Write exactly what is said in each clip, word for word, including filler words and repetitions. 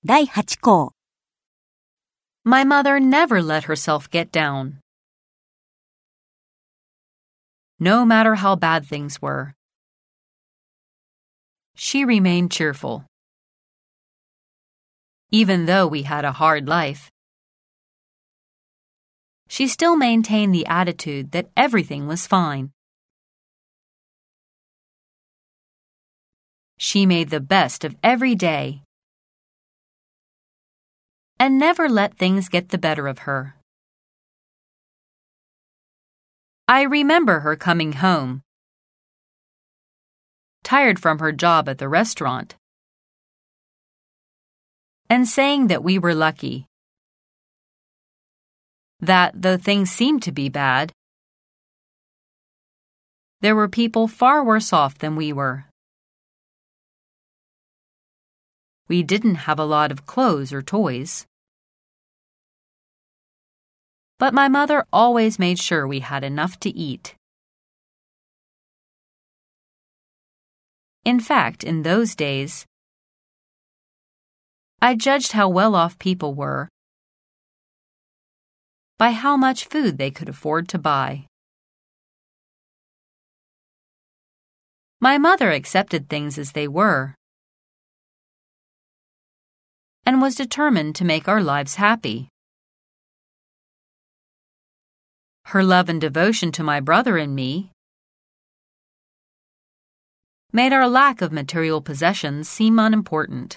だいはち項 My mother never let herself get down. No matter how bad things were, she remained cheerful. Even though we had a hard life, she still maintained the attitude that everything was fine. She made the best of every day and never let things get the better of her. I remember her coming home, tired from her job at the restaurant, and saying that we were lucky, that though things seemed to be bad, there were people far worse off than we were. We didn't have a lot of clothes or toys, but my mother always made sure we had enough to eat. In fact, in those days, I judged how well-off people were by how much food they could afford to buy. My mother accepted things as they were and was determined to make our lives happy. Her love and devotion to my brother and me made our lack of material possessions seem unimportant.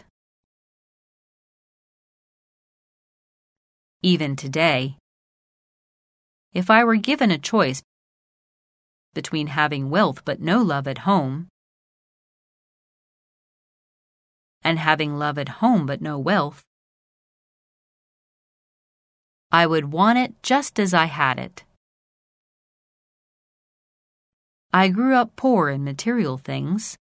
Even today, if I were given a choice between having wealth but no love at home and having love at home but no wealth, I would want it just as I had it. I grew up poor in material things,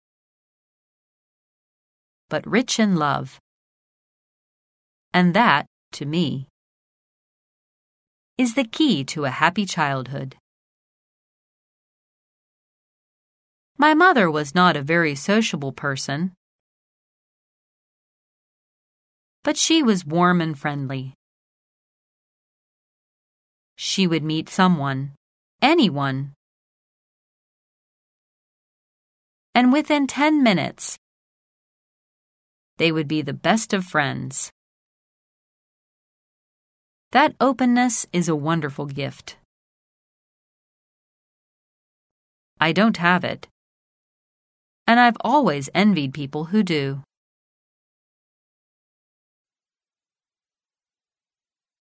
but rich in love. And that, to me, is the key to a happy childhood. My mother was not a very sociable person, but she was warm and friendly. She would meet someone, anyone, and within ten minutes, they would be the best of friends. That openness is a wonderful gift. I don't have it, and I've always envied people who do.